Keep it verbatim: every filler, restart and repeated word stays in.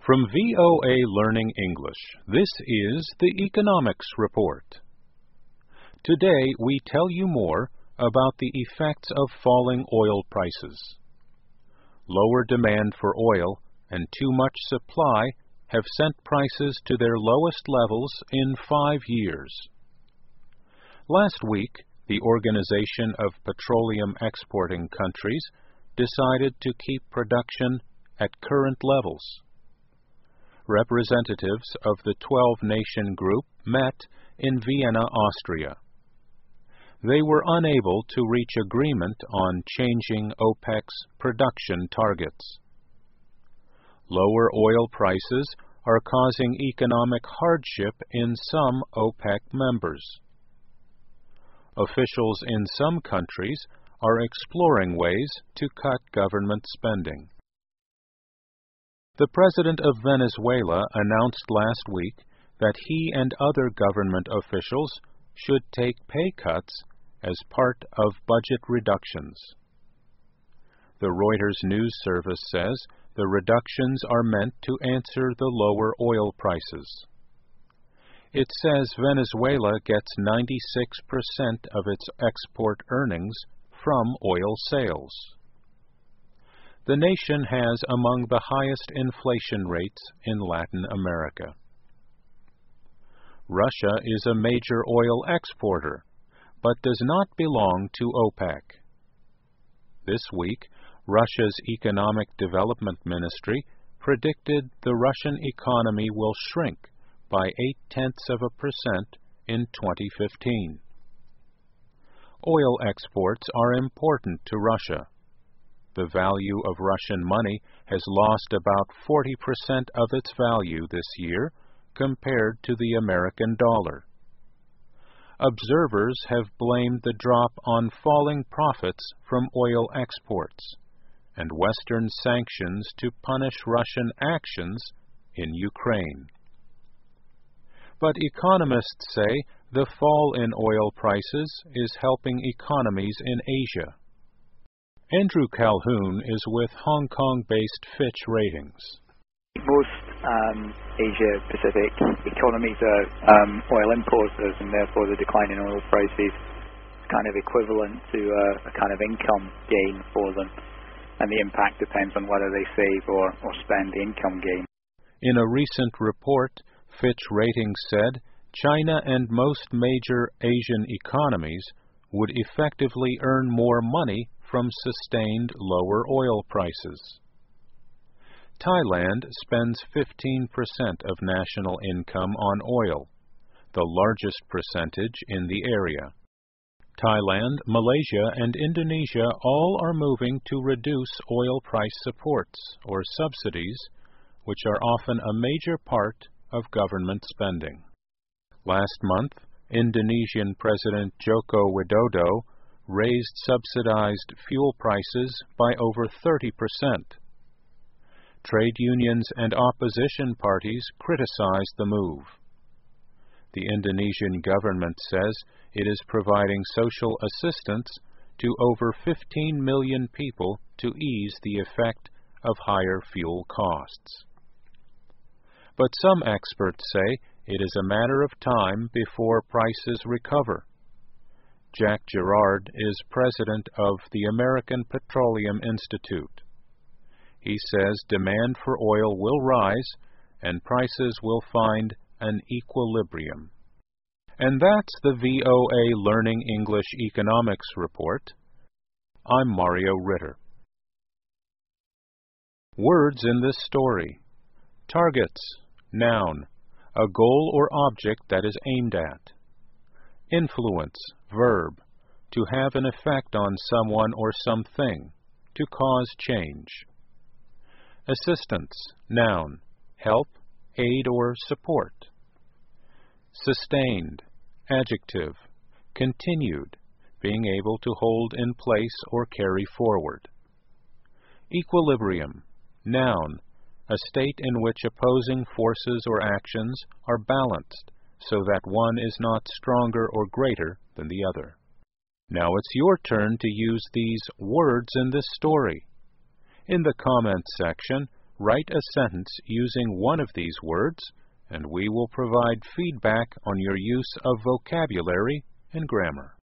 From V O A Learning English, this is the Economics Report. Today we tell you more about the effects of falling oil prices. Lower demand for oil and too much supply have sent prices to their lowest levels in five years. Last week, the Organization of Petroleum Exporting Countries decided to keep production at current levels. Representatives of the twelve-nation group met in Vienna, Austria. They were unable to reach agreement on changing OPEC's production targets. Lower oil prices are causing economic hardship in some OPEC members. Officials in some countries are exploring ways to cut government spending. The President of Venezuela announced last week that he and other government officials should take pay cuts as part of budget reductions. The Reuters news service says the reductions are meant to answer the lower oil prices. It says Venezuela gets ninety-six percent of its export earnings from oil sales. The nation has among the highest inflation rates in Latin America. Russia is a major oil exporter, but does not belong to OPEC. This week, Russia's Economic Development Ministry predicted the Russian economy will shrink by eight-tenths of a percent in twenty fifteen. Oil exports are important to Russia. The value of Russian money has lost about forty percent of its value this year compared to the American dollar. Observers have blamed the drop on falling profits from oil exports and Western sanctions to punish Russian actions in Ukraine. But economists say the fall in oil prices is helping economies in Asia. Andrew Calhoun is with Hong Kong-based Fitch Ratings. Most um, Asia-Pacific economies are um, oil importers, and therefore the decline in oil prices is kind of equivalent to a, a kind of income gain for them, and the impact depends on whether they save or, or spend the income gain. In a recent report, Fitch Ratings said China and most major Asian economies would effectively earn more money from sustained lower oil prices. Thailand spends fifteen percent of national income on oil, the largest percentage in the area. Thailand, Malaysia, and Indonesia all are moving to reduce oil price supports or subsidies, which are often a major part of government spending. Last month, Indonesian President Joko Widodo raised subsidized fuel prices by over thirty percent. Trade unions and opposition parties criticized the move. The Indonesian government says it is providing social assistance to over fifteen million people to ease the effect of higher fuel costs. But some experts say it is a matter of time before prices recover. Jack Gerard is president of the American Petroleum Institute. He says demand for oil will rise and prices will find an equilibrium. And that's the V O A Learning English Economics Report. I'm Mario Ritter. Words in this story. Targets, noun, a goal or object that is aimed at. Influence, verb, to have an effect on someone or something, to cause change. Assistance, noun, help, aid, or support. Sustained, adjective, continued, being able to hold in place or carry forward. Equilibrium, noun, a state in which opposing forces or actions are balanced so that one is not stronger or greater than the other. Now it's your turn to use these words in this story. In the comments section, write a sentence using one of these words, and we will provide feedback on your use of vocabulary and grammar.